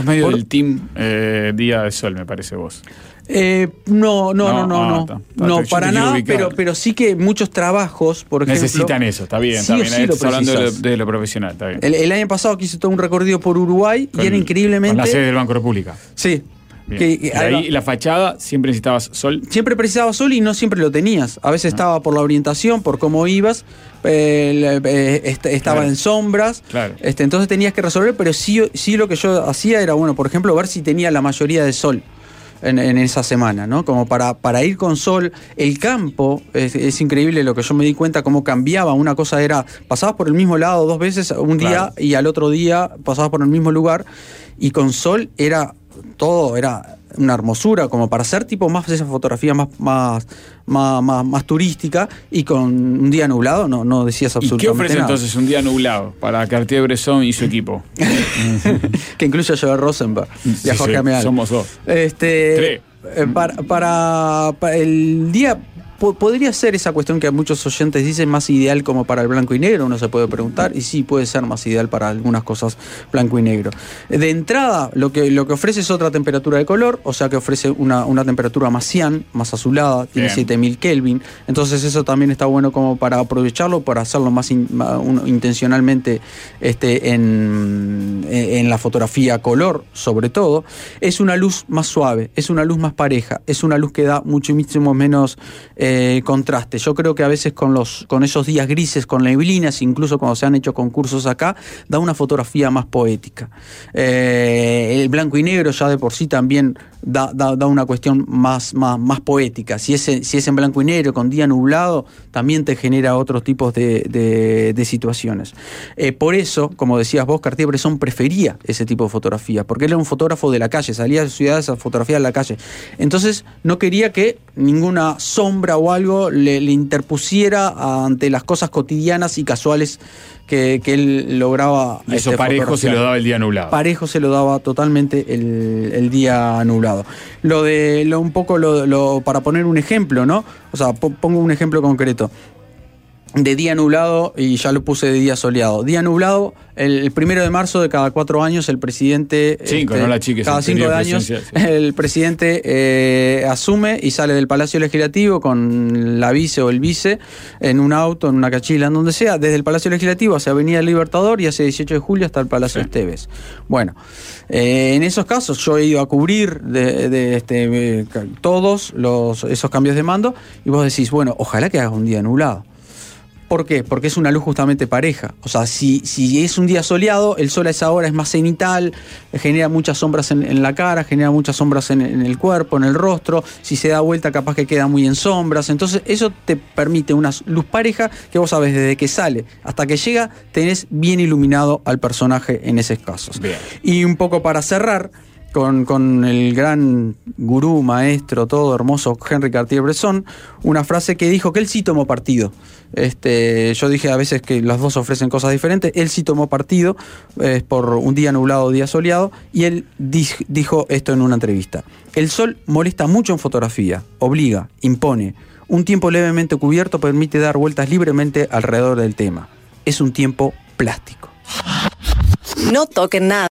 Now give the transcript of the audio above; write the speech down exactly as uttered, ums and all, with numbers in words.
Sos medio Por, del team eh, día de sol, me parece vos. Eh, no, no, no, no, no, no, no, está, está, no yo para te quiero nada, ubicar. pero, pero sí que muchos trabajos, por ejemplo... Necesitan eso, está bien, sí está o bien. sí Ahí lo estás hablando de lo, precisas. de lo profesional, está bien. El, el año pasado que hice todo un recorrido por Uruguay Con- y era increíblemente... Con la sede del Banco República. Sí. Bien. Que, que Y ahí la fachada siempre necesitabas sol. Siempre precisaba sol y no siempre lo tenías. A veces Ah. estaba por la orientación, por cómo ibas, eh, eh, est- estaba Claro. en sombras, Claro. este, entonces tenías que resolver, pero sí, sí lo que yo hacía era, bueno, por ejemplo, ver si tenía la mayoría de sol en, en esa semana, ¿no? Como para, para ir con sol. El campo, es, es increíble lo que yo me di cuenta, cómo cambiaba. Una cosa era, pasabas por el mismo lado dos veces un día Claro. y al otro día pasabas por el mismo lugar, y con sol era todo, era una hermosura, como para hacer tipo más esa fotografía más, más, más, más, más turística, y con un día nublado no, no decías ¿Y absolutamente qué ofrece nada. entonces un día nublado para Cartier-Bresson y su equipo? Que incluye a Joel Rosenberg y a Sí, Jorge sí, Ameal. somos dos. Este, Tres. eh, para, para, para el día po- podría ser esa cuestión que a muchos oyentes dicen más ideal como para el blanco y negro, uno se puede preguntar, y sí, puede ser más ideal para algunas cosas blanco y negro. De entrada, lo que, lo que ofrece es otra temperatura de color, o sea que ofrece una, una temperatura más cian, más azulada, tiene Bien. siete mil Kelvin, entonces eso también está bueno como para aprovecharlo, para hacerlo más, in- más uno, intencionalmente este, en, en la fotografía color, sobre todo. Es una luz más suave, es una luz más pareja, es una luz que da muchísimo menos eh, contraste. Yo creo que a veces con, los, con esos días grises, con neblinas, incluso cuando se han hecho concursos acá, da una fotografía más poética. Eh, el blanco y negro ya de por sí también da, da, da una cuestión más, más, más poética. Si es, si es en blanco y negro, con día nublado, también te genera otros tipos de, de, de situaciones. Eh, por eso, como decías vos, Cartier-Bresson prefería ese tipo de fotografía, porque él era un fotógrafo de la calle, salía de ciudades a fotografiar en la calle. Entonces no quería que ninguna sombra o algo le, le interpusiera ante las cosas cotidianas y casuales que, que él lograba. Y eso este, parejo se fotografiar. lo daba el día nublado. Parejo se lo daba totalmente el, el día nublado. Lo de lo un poco lo, lo para poner un ejemplo, ¿no? O sea, po, pongo un ejemplo concreto. De día nublado, y ya lo puse de día soleado. Día nublado, el, el primero de marzo de cada cuatro años el presidente... Cinco, este, no la chiques, cada el cinco periodo de años presidencial, sí. el presidente eh, asume y sale del Palacio Legislativo con la vice o el vice en un auto, en una cachila, en donde sea, desde el Palacio Legislativo hacia Avenida Libertador y hacia dieciocho de julio hasta el Palacio Sí. Esteves. Bueno, eh, en esos casos yo he ido a cubrir de, de este, eh, todos los, esos cambios de mando, y vos decís, bueno, ojalá que haga un día nublado. ¿Por qué? Porque es una luz justamente pareja. O sea, si, si es un día soleado, el sol a esa hora es más cenital, genera muchas sombras en, en la cara, genera muchas sombras en, en el cuerpo, en el rostro. Si se da vuelta, capaz que queda muy en sombras. Entonces, eso te permite una luz pareja que vos sabés, desde que sale hasta que llega, tenés bien iluminado al personaje en esos casos. Bien. Y un poco para cerrar, Con, con el gran gurú, maestro, todo hermoso, Henry Cartier-Bresson, una frase que dijo que él sí tomó partido. Este, yo dije a veces que los dos ofrecen cosas diferentes. Él sí tomó partido eh, por un día nublado o día soleado, y él di- dijo esto en una entrevista. El sol molesta mucho en fotografía, obliga, impone. Un tiempo levemente cubierto permite dar vueltas libremente alrededor del tema. Es un tiempo plástico. No toquen nada.